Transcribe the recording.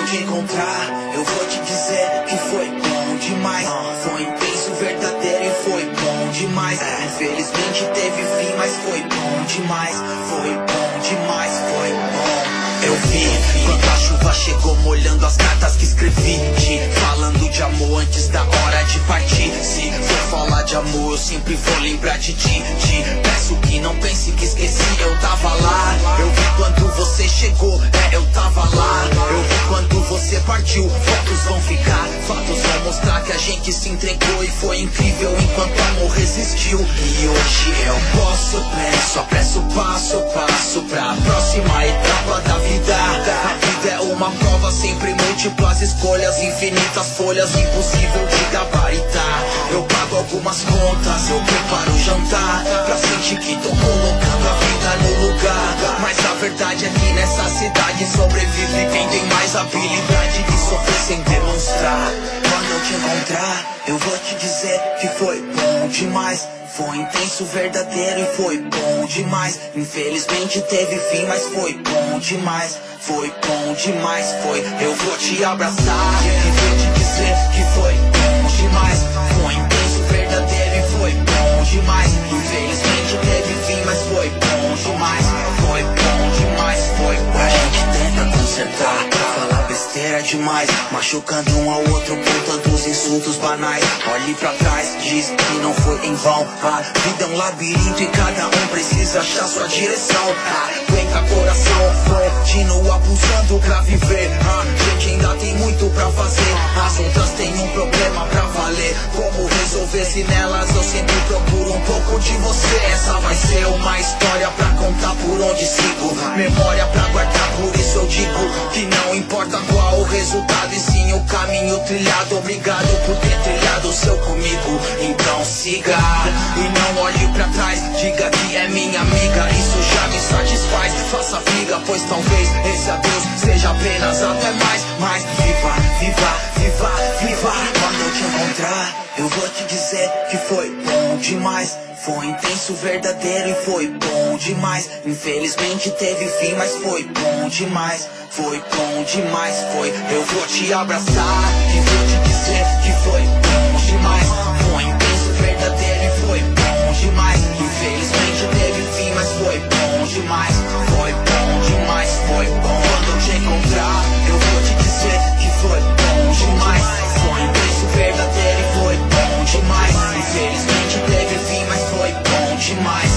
te encontrar, eu vou te dizer que foi bom demais. Foi intenso, verdadeiro e foi bom demais. Infelizmente teve fim, mas foi bom demais. Foi bom demais, foi bom. Eu vi quando a chuva chegou molhando as cartas que escrevi, te falando de amor antes da hora de partir. Se for falar de amor, eu sempre vou lembrar de ti. Te peço que não pense que esqueci, eu tava lá. Eu vi quando você chegou, eu tava lá. Eu vi quando você partiu, fotos vão ficar, fatos vão mostrar que a gente se entregou e foi incrível enquanto o amor resistiu. E hoje eu posso, só apresso passo a passo pra próxima etapa da vida. A vida é uma prova, sempre múltiplas escolhas, infinitas folhas, impossível de gabaritar. Eu pago algumas contas, eu preparo o jantar, pra sentir que tô colocando a vida no lugar. Mas a verdade é que nessa cidade sobrevive quem tem mais habilidade de sofrer sem demonstrar. Quando eu te encontrar, eu vou te dizer que foi bom demais. Foi intenso, verdadeiro e foi bom demais. Infelizmente teve fim, mas foi bom demais. Foi bom demais, foi. Eu vou te abraçar e vou te dizer que foi bom demais. Foi intenso, verdadeiro e foi bom demais. Infelizmente teve fim, mas foi bom demais. Foi bom demais, foi bom. A gente tenta consertar, falar besteira demais, machucando um ao outro com tantos insultos banais. Olhe pra trás, diz que não foi em vão. A vida é um labirinto e cada um precisa achar sua direção. Aguenta coração, continua pulsando pra viver. Gente ainda tem muito pra fazer, as outras têm um problema pra valer. Como resolver se nelas eu sempre procuro um pouco de você? Essa vai ser uma história pra contar por onde sigo, memória pra guardar, por isso eu digo que não importa qual o resultado, e sim o caminho trilhado. Obrigado por ter trilhado o seu comigo, então siga e não olhe pra trás. Diga que é minha amiga, isso já me satisfaz. Faça figa, pois talvez esse adeus seja apenas até mais. Mas viva, viva, viva, viva. Quando eu te encontrar, eu vou te dizer que foi bom demais. Foi intenso, verdadeiro e foi bom demais. Infelizmente teve fim, mas foi bom demais. Foi bom demais, foi. Eu vou te abraçar e vou te dizer que foi bom demais. Foi intenso, verdadeiro e foi bom demais. Infelizmente teve fim, mas foi bom demais. Foi bom demais, foi bom. Quando eu te encontrar, eu vou te dizer que foi bom demais. Foi intenso, verdadeiro e foi bom demais. Infelizmente teve fim, mas foi bom demais.